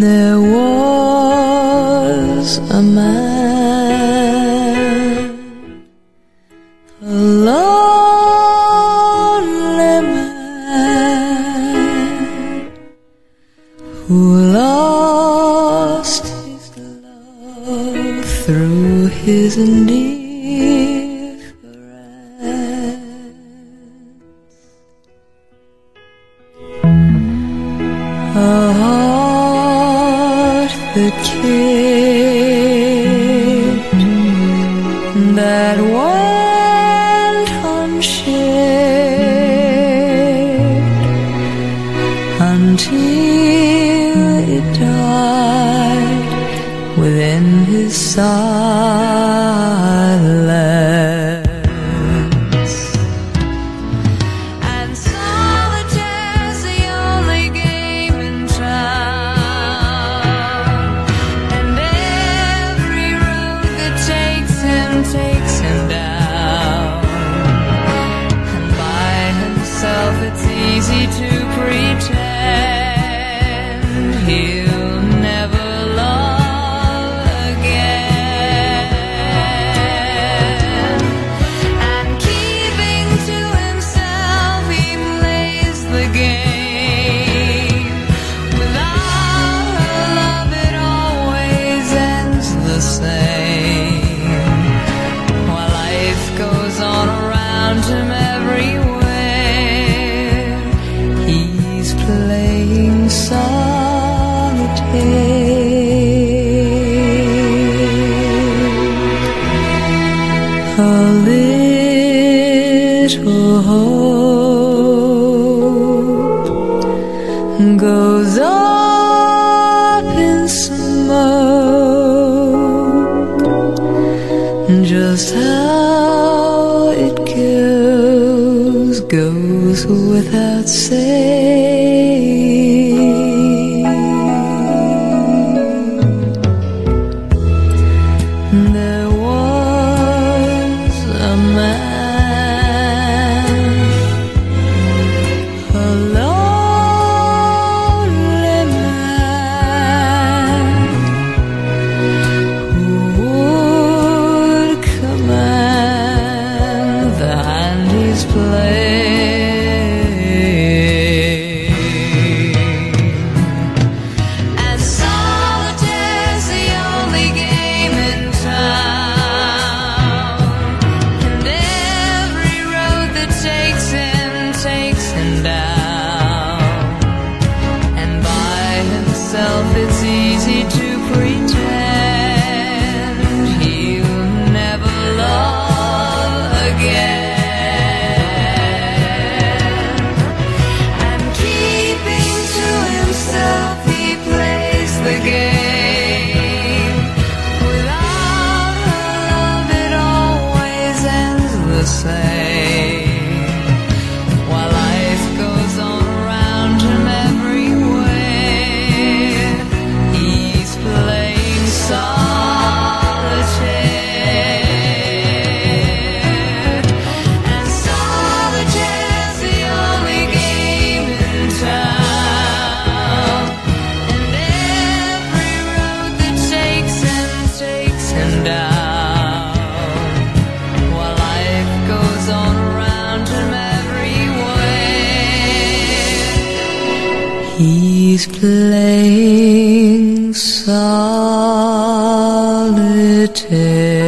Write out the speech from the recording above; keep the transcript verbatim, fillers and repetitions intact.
There was a man, a lonely man, who lost his love through his indifference. A heart that cared, that went unshared until it died within his silence. And solitaire's the only game in town, and every road that takes him takes him down. And by himself it's easy to pretend he'll never love again. And keeping to himself he plays the game. Without her love it always ends the same. While life goes on around him everywhere, he's playing solitaire. A little hope goes up in smoke. Just how it goes, goes without saying. There was a man, a lonely man, who would command the hand he's playing. And solitaire's the only game in town, and every road that takes him takes him down. And by himself it's easy to pretend he'll never love again. And keeping to himself he plays the game. Without her love it always ends the same. While life goes on around him everywhere, he's playing solitaire. And solitaire's the only game in town, and every road that takes him takes him down. While life goes on around him everywhere, he's playing solitaire.